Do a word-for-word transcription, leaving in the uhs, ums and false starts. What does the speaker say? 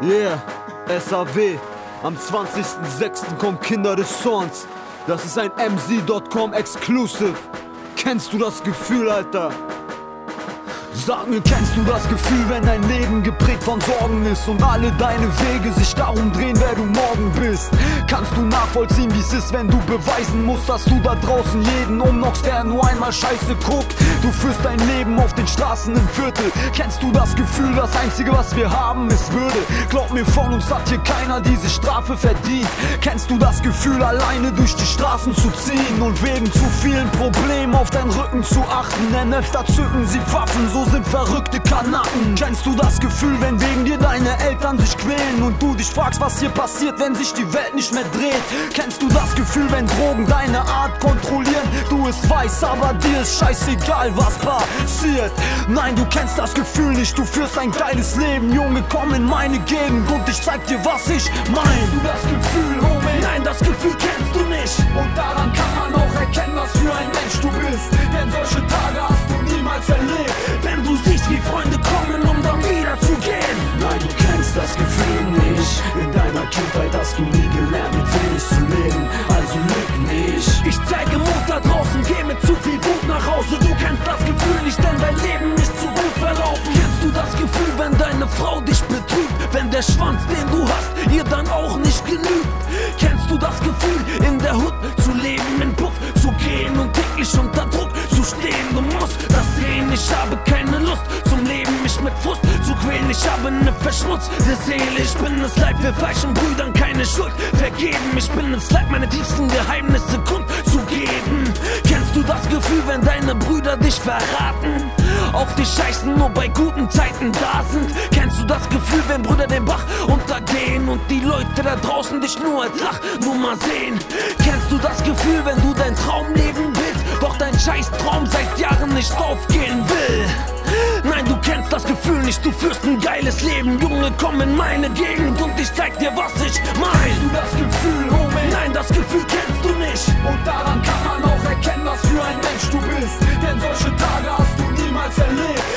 Yeah, S A W. Am zwanzigsten sechsten kommen Kinder des Zorns. Das ist ein M Z Punkt com Exclusive. Kennst du das Gefühl, Alter? Sag mir, kennst du das Gefühl, wenn dein Leben geprägt von Sorgen ist und alle deine Wege sich darum drehen, wer du morgen bist? Kannst du nachvollziehen, wie es ist, wenn du beweisen musst, dass du da draußen jeden umknockst, der nur einmal Scheiße guckt? Du führst dein Leben auf den Straßen im Viertel. Kennst du das Gefühl, das Einzige, was wir haben, ist Würde? Glaub mir, von uns hat hier keiner diese Strafe verdient. Kennst du das Gefühl, alleine durch die Straßen zu ziehen und wegen zu vielen Problemen auf deinen Rücken zu achten? Denn öfter zücken sie Waffen, so sind verrückte Kanaken. Kennst du das Gefühl, wenn wegen dir deine Eltern sich quälen und du dich fragst, was hier passiert, wenn sich die Welt nicht mehr dreht? Kennst du das Gefühl, wenn Drogen deine Art kontrollieren? Du es weißt, aber dir ist scheißegal, was passiert. Nein, du kennst das Gefühl nicht, du führst ein geiles Leben. Junge, komm in meine Gegend und ich zeig dir, was ich mein. Kennst du das Gefühl, Homie? Nein, das Gefühl kennst du nicht. Und daran kann man auch erkennen, was für ein Mensch du bist. Denn solche Tage hast du niemals erlebt. Wenn du siehst, wie Freunde kommen, um dann wieder zu gehen. Nein, du kennst das Gefühl nicht. In deiner Kindheit hast du nie gelernt, mit wenig zu leben. Also lüg nicht. Ich zeige Mut da draußen, geh mit zu viel Wut nach Hause. Du kennst das Gefühl nicht, denn dein Leben ist zu gut verlaufen. Kennst du das Gefühl, wenn deine Frau dich betrügt? Wenn der Schwanz, den du hast, ihr dann auch nicht genügt? Kennst du das Gefühl, in der Hut zu leben, in Puff zu gehen und täglich unter Druck zu stehen? Du musst das sehen, ich habe keine Lust zum Leben, mich mit Frust zu quälen. Ich habe ne verschmutzte Seele, ich bin es leid, für falschen Brüdern keine Schuld vergeben. Ich bin es leid, meine tiefsten Geheimnisse kundzugeben. Kennst du das Gefühl, wenn deine Brüder dich verraten, auf dich scheißen, nur bei guten Zeiten da sind? Kennst du das Gefühl, wenn Brüder den Bach untergehen und die Leute da draußen dich nur als Lachnummer sehen? Kennst du das Gefühl, wenn du dein Traum leben willst, doch dein scheiß Traum seit Jahren nicht aufgehen will? Nein, du kennst das Gefühl nicht, du führst ein geiles Leben. Junge, komm in meine Gegend und ich zeig dir, was ich mein. Kennst du das Gefühl, Homie? Nein, das Gefühl kennst du nicht. Und daran kann man auch erkennen, was für ein Mensch du bist. Denn solche Tage hast du niemals erlebt.